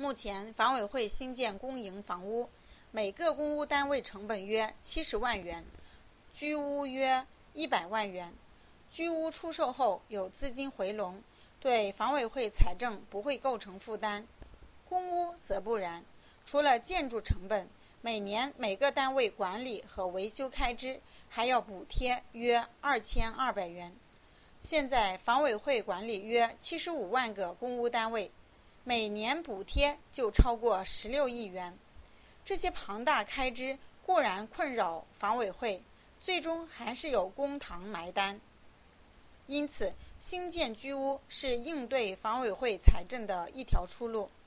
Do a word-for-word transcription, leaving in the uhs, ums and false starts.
目前房委会新建公营房屋，每个公屋单位成本约七十万元，居屋约一百万元。居屋出售后有资金回笼，对房委会财政不会构成负担。公屋则不然，除了建筑成本，每年每个单位管理和维修开支还要补贴约二千二百元。现在房委会管理约七十五万个公屋单位，每年补贴就超过十六亿元。这些庞大开支固然困扰房委会，最终还是由公帑埋单。因此，兴建居屋是应对房委会财政的一条出路。